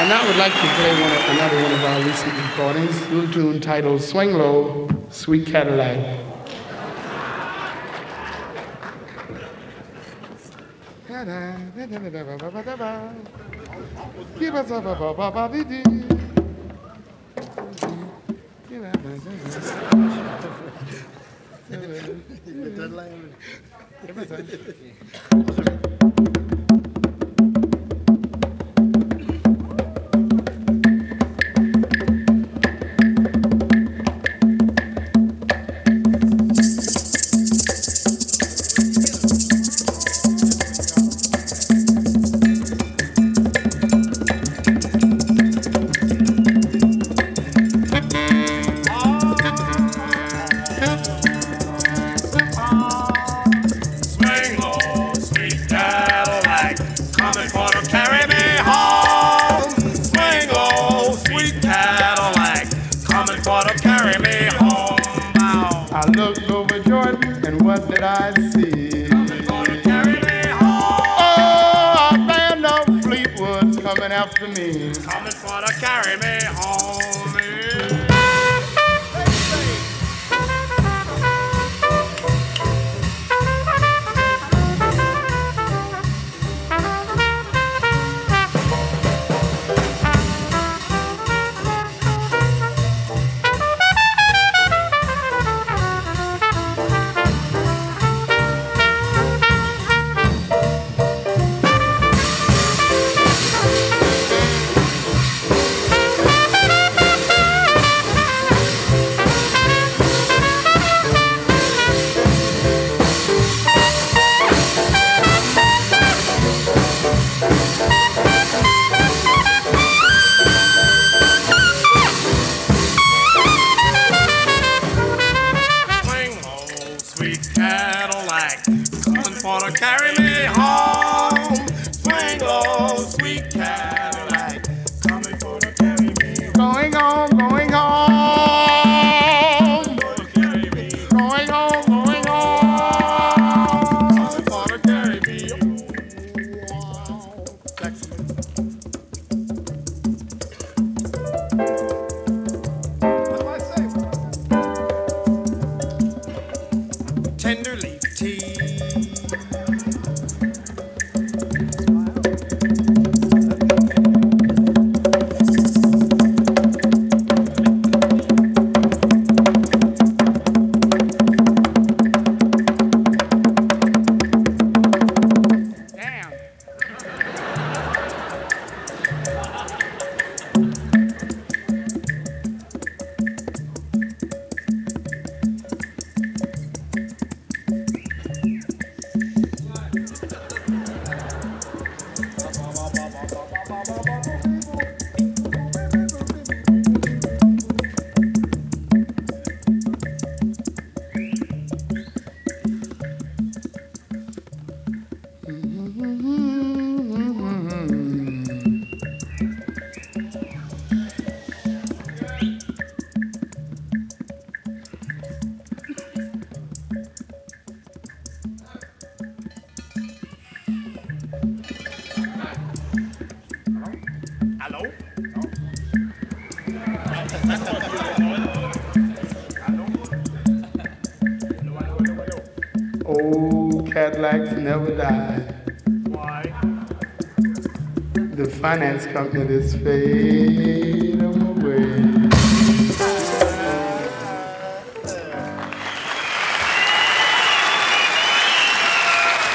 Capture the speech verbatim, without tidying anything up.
And I would like to play one of, another one of our recent recordings, a little tune titled Swing Low, Sweet Cadillac. Give us a ba ba ba dee dee. I looked over Jordan, and what did I see? Coming for to carry me home. Oh, a band of Fleetwood's coming after me. Coming for to carry me home. Cadillac, coming for to carry me home. Swing low, sweet Cadillac, coming for to carry me home. Going home, going home. For to carry me. Going home, going home. Coming for to carry me home. What do I say? Tender leaf tea. Damn. Hello? Old Cadillacs never die. Why? The finance company is fake.